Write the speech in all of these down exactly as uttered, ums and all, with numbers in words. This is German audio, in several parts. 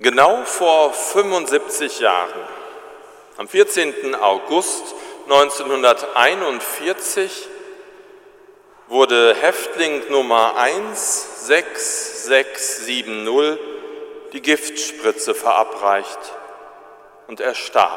Genau vor fünfundsiebzig Jahren, am vierzehnten August neunzehnhunderteinundvierzig, wurde Häftling Nummer eins sechs sechs sieben null die Giftspritze verabreicht und er starb.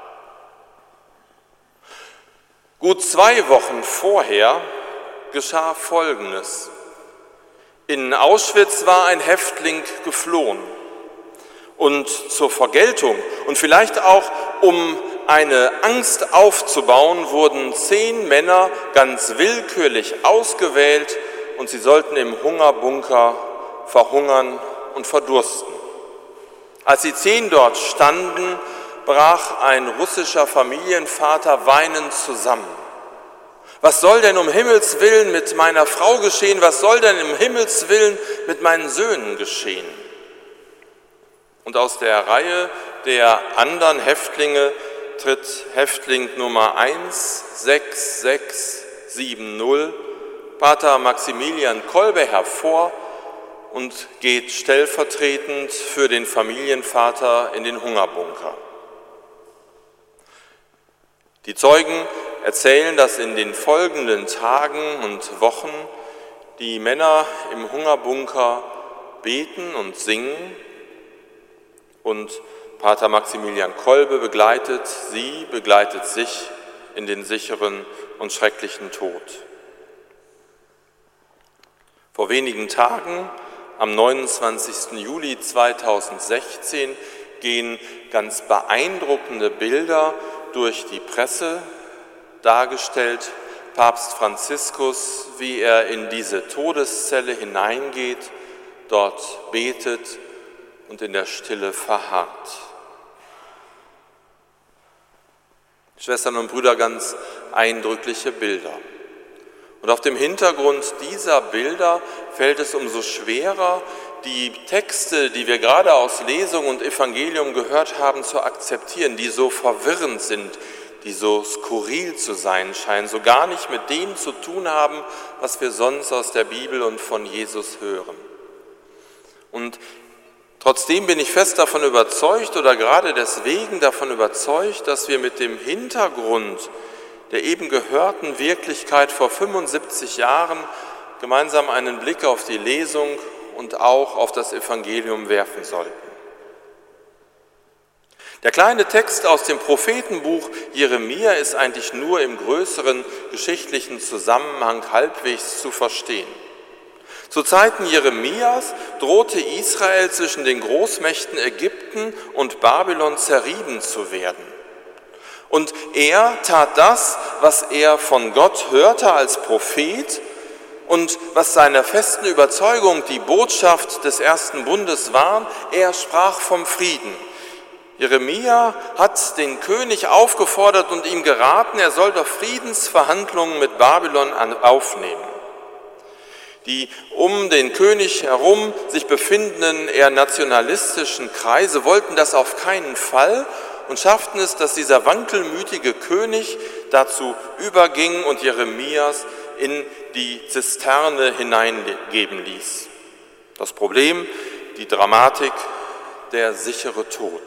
Gut zwei Wochen vorher geschah Folgendes. In Auschwitz war ein Häftling geflohen. Und zur Vergeltung und vielleicht auch um eine Angst aufzubauen, wurden zehn Männer ganz willkürlich ausgewählt und sie sollten im Hungerbunker verhungern und verdursten. Als die zehn dort standen, brach ein russischer Familienvater weinend zusammen. Was soll denn um Himmels Willen mit meiner Frau geschehen? Was soll denn um Himmels Willen mit meinen Söhnen geschehen? Und aus der Reihe der anderen Häftlinge tritt Häftling Nummer eins sechs sechs sieben null, Pater Maximilian Kolbe, hervor und geht stellvertretend für den Familienvater in den Hungerbunker. Die Zeugen erzählen, dass in den folgenden Tagen und Wochen die Männer im Hungerbunker beten und singen, und Pater Maximilian Kolbe begleitet sie, begleitet sich in den sicheren und schrecklichen Tod. Vor wenigen Tagen, am neunundzwanzigsten Juli zweitausendsechzehn, gehen ganz beeindruckende Bilder durch die Presse, dargestellt Papst Franziskus, wie er in diese Todeszelle hineingeht, dort betet und in der Stille verharrt. Schwestern und Brüder, ganz eindrückliche Bilder. Und auf dem Hintergrund dieser Bilder fällt es umso schwerer, die Texte, die wir gerade aus Lesung und Evangelium gehört haben, zu akzeptieren, die so verwirrend sind, die so skurril zu sein scheinen, so gar nicht mit dem zu tun haben, was wir sonst aus der Bibel und von Jesus hören. Und trotzdem bin ich fest davon überzeugt oder gerade deswegen davon überzeugt, dass wir mit dem Hintergrund der eben gehörten Wirklichkeit vor fünfundsiebzig Jahren gemeinsam einen Blick auf die Lesung und auch auf das Evangelium werfen sollten. Der kleine Text aus dem Prophetenbuch Jeremia ist eigentlich nur im größeren geschichtlichen Zusammenhang halbwegs zu verstehen. Zu Zeiten Jeremias drohte Israel zwischen den Großmächten Ägypten und Babylon zerrieben zu werden. Und er tat das, was er von Gott hörte als Prophet und was seiner festen Überzeugung die Botschaft des ersten Bundes war. Er sprach vom Frieden. Jeremia hat den König aufgefordert und ihm geraten, er soll doch Friedensverhandlungen mit Babylon aufnehmen. Die um den König herum sich befindenden eher nationalistischen Kreise wollten das auf keinen Fall und schafften es, dass dieser wankelmütige König dazu überging und Jeremias in die Zisterne hineingeben ließ. Das Problem, die Dramatik, der sichere Tod.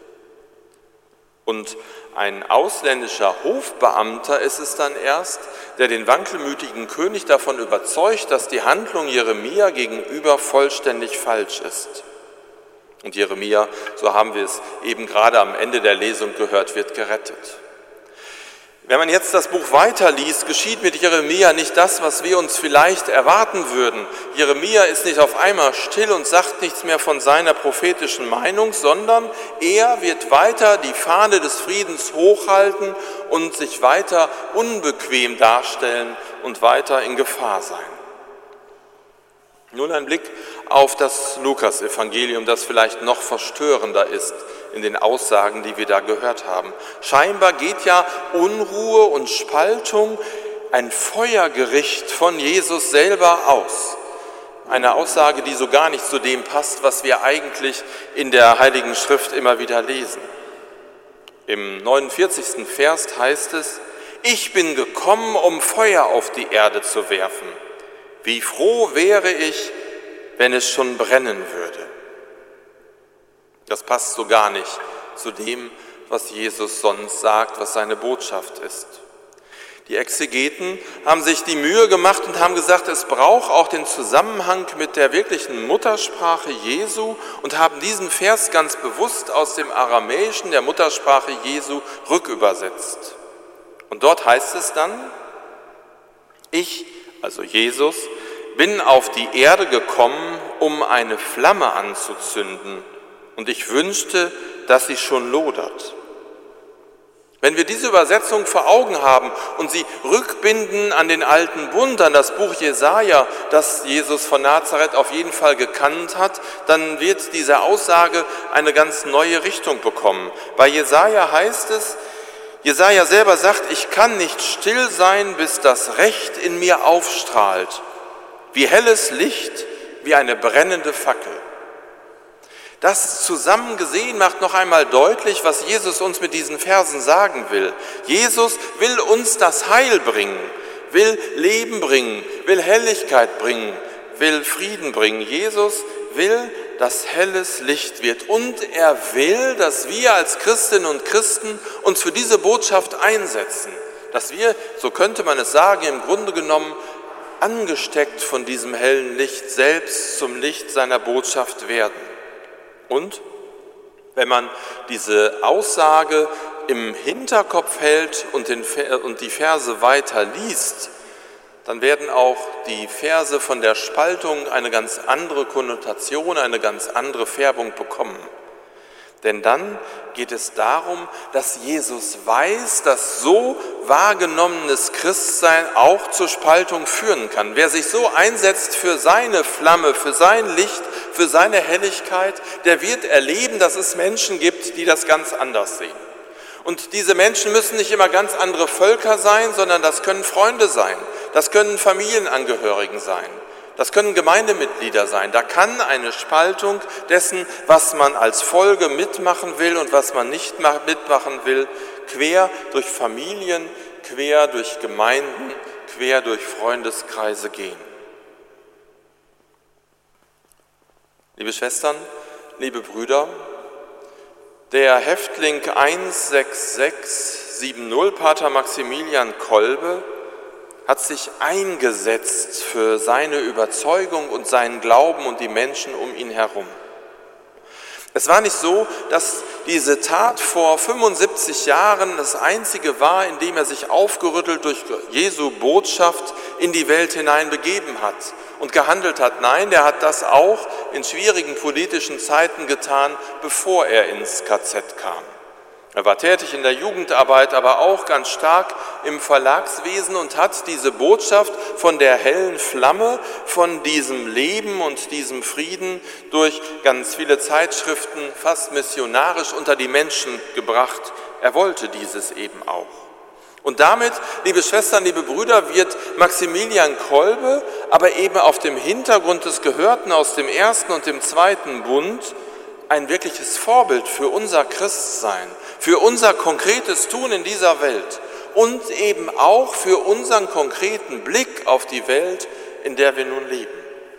Und ein ausländischer Hofbeamter ist es dann erst, der den wankelmütigen König davon überzeugt, dass die Handlung Jeremia gegenüber vollständig falsch ist. Und Jeremia, so haben wir es eben gerade am Ende der Lesung gehört, wird gerettet. Wenn man jetzt das Buch weiterliest, geschieht mit Jeremia nicht das, was wir uns vielleicht erwarten würden. Jeremia ist nicht auf einmal still und sagt nichts mehr von seiner prophetischen Meinung, sondern er wird weiter die Fahne des Friedens hochhalten und sich weiter unbequem darstellen und weiter in Gefahr sein. Nun ein Blick auf das Lukas-Evangelium, das vielleicht noch verstörender ist in den Aussagen, die wir da gehört haben. Scheinbar geht ja Unruhe und Spaltung, ein Feuergericht von Jesus selber aus. Eine Aussage, die so gar nicht zu dem passt, was wir eigentlich in der Heiligen Schrift immer wieder lesen. Im neunundvierzigsten Vers heißt es: Ich bin gekommen, um Feuer auf die Erde zu werfen. Wie froh wäre ich, wenn es schon brennen würde. Das passt so gar nicht zu dem, was Jesus sonst sagt, was seine Botschaft ist. Die Exegeten haben sich die Mühe gemacht und haben gesagt, es braucht auch den Zusammenhang mit der wirklichen Muttersprache Jesu und haben diesen Vers ganz bewusst aus dem Aramäischen, der Muttersprache Jesu, rückübersetzt. Und dort heißt es dann: Ich, also Jesus, bin auf die Erde gekommen, um eine Flamme anzuzünden, und ich wünschte, dass sie schon lodert. Wenn wir diese Übersetzung vor Augen haben und sie rückbinden an den alten Bund, an das Buch Jesaja, das Jesus von Nazareth auf jeden Fall gekannt hat, dann wird diese Aussage eine ganz neue Richtung bekommen. Bei Jesaja heißt es, Jesaja selber sagt: Ich kann nicht still sein, bis das Recht in mir aufstrahlt, wie helles Licht, wie eine brennende Fackel. Das zusammen gesehen macht noch einmal deutlich, was Jesus uns mit diesen Versen sagen will. Jesus will uns das Heil bringen, will Leben bringen, will Helligkeit bringen, will Frieden bringen. Jesus will, dass helles Licht wird, und er will, dass wir als Christinnen und Christen uns für diese Botschaft einsetzen, dass wir, so könnte man es sagen, im Grunde genommen angesteckt von diesem hellen Licht selbst zum Licht seiner Botschaft werden. Und wenn man diese Aussage im Hinterkopf hält und, den, und die Verse weiter liest, dann werden auch die Verse von der Spaltung eine ganz andere Konnotation, eine ganz andere Färbung bekommen. Denn dann geht es darum, dass Jesus weiß, dass so wahrgenommenes Christsein auch zur Spaltung führen kann. Wer sich so einsetzt für seine Flamme, für sein Licht, für seine Helligkeit, der wird erleben, dass es Menschen gibt, die das ganz anders sehen. Und diese Menschen müssen nicht immer ganz andere Völker sein, sondern das können Freunde sein, das können Familienangehörigen sein. Das können Gemeindemitglieder sein. Da kann eine Spaltung dessen, was man als Folge mitmachen will und was man nicht mitmachen will, quer durch Familien, quer durch Gemeinden, quer durch Freundeskreise gehen. Liebe Schwestern, liebe Brüder, der Häftling eins sechs sechs sieben null, Pater Maximilian Kolbe, hat sich eingesetzt für seine Überzeugung und seinen Glauben und die Menschen um ihn herum. Es war nicht so, dass diese Tat vor fünfundsiebzig Jahren das einzige war, in dem er sich aufgerüttelt durch Jesu Botschaft in die Welt hinein begeben hat und gehandelt hat. Nein, er hat das auch in schwierigen politischen Zeiten getan, bevor er ins K Z kam. Er war tätig in der Jugendarbeit, aber auch ganz stark im Verlagswesen und hat diese Botschaft von der hellen Flamme, von diesem Leben und diesem Frieden durch ganz viele Zeitschriften fast missionarisch unter die Menschen gebracht. Er wollte dieses eben auch. Und damit, liebe Schwestern, liebe Brüder, wird Maximilian Kolbe aber eben auf dem Hintergrund des Gehörten aus dem ersten und dem zweiten Bund ein wirkliches Vorbild für unser Christsein, für unser konkretes Tun in dieser Welt und eben auch für unseren konkreten Blick auf die Welt, in der wir nun leben.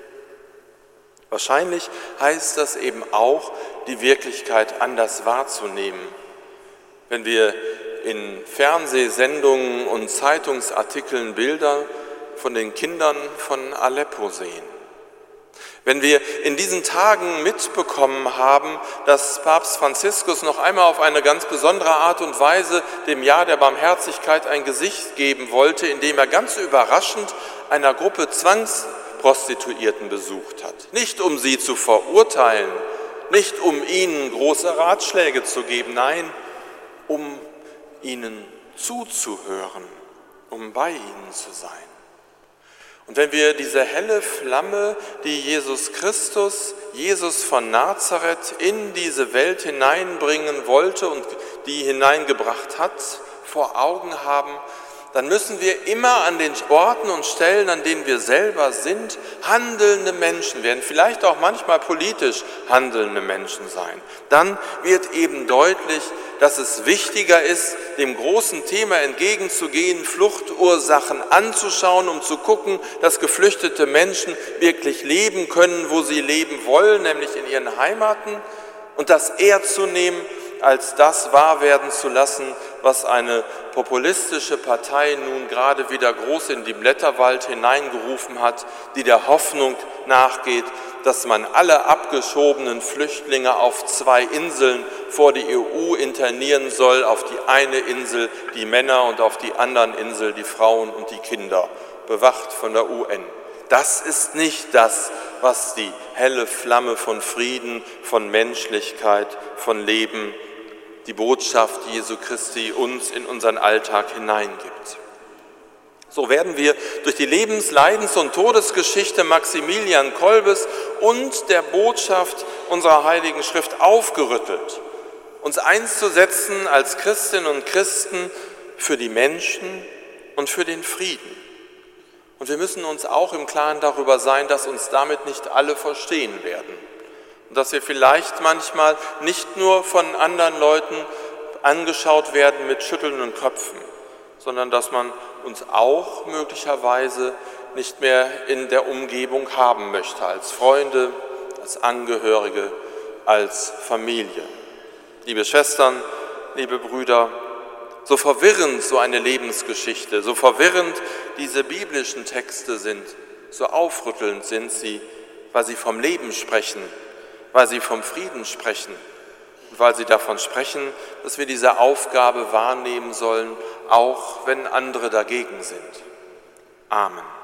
Wahrscheinlich heißt das eben auch, die Wirklichkeit anders wahrzunehmen. Wenn wir in Fernsehsendungen und Zeitungsartikeln Bilder von den Kindern von Aleppo sehen. Wenn wir in diesen Tagen mitbekommen haben, dass Papst Franziskus noch einmal auf eine ganz besondere Art und Weise dem Jahr der Barmherzigkeit ein Gesicht geben wollte, indem er ganz überraschend einer Gruppe Zwangsprostituierten besucht hat. Nicht um sie zu verurteilen, nicht um ihnen große Ratschläge zu geben, nein, um ihnen zuzuhören, um bei ihnen zu sein. Und wenn wir diese helle Flamme, die Jesus Christus, Jesus von Nazareth in diese Welt hineinbringen wollte und die hineingebracht hat, vor Augen haben, dann müssen wir immer an den Orten und Stellen, an denen wir selber sind, handelnde Menschen werden, vielleicht auch manchmal politisch handelnde Menschen sein. Dann wird eben deutlich, dass es wichtiger ist, dem großen Thema entgegenzugehen, Fluchtursachen anzuschauen, um zu gucken, dass geflüchtete Menschen wirklich leben können, wo sie leben wollen, nämlich in ihren Heimaten, und das eher zu nehmen, als das wahr werden zu lassen, was eine populistische Partei nun gerade wieder groß in die Blätterwald hineingerufen hat, die der Hoffnung nachgeht, dass man alle abgeschobenen Flüchtlinge auf zwei Inseln vor die E U internieren soll, auf die eine Insel die Männer und auf die anderen Insel die Frauen und die Kinder, bewacht von der U N. Das ist nicht das, was die helle Flamme von Frieden, von Menschlichkeit, von Leben, die Botschaft Jesu Christi uns in unseren Alltag hineingibt. So werden wir durch die Lebens-, Leidens- und Todesgeschichte Maximilian Kolbes und der Botschaft unserer Heiligen Schrift aufgerüttelt, uns einzusetzen als Christinnen und Christen für die Menschen und für den Frieden. Und wir müssen uns auch im Klaren darüber sein, dass uns damit nicht alle verstehen werden. Und dass wir vielleicht manchmal nicht nur von anderen Leuten angeschaut werden mit schüttelnden Köpfen, sondern dass man uns auch möglicherweise nicht mehr in der Umgebung haben möchte, als Freunde, als Angehörige, als Familie. Liebe Schwestern, liebe Brüder, so verwirrend so eine Lebensgeschichte, so verwirrend diese biblischen Texte sind, so aufrüttelnd sind sie, weil sie vom Leben sprechen, weil sie vom Frieden sprechen und weil sie davon sprechen, dass wir diese Aufgabe wahrnehmen sollen, auch wenn andere dagegen sind. Amen.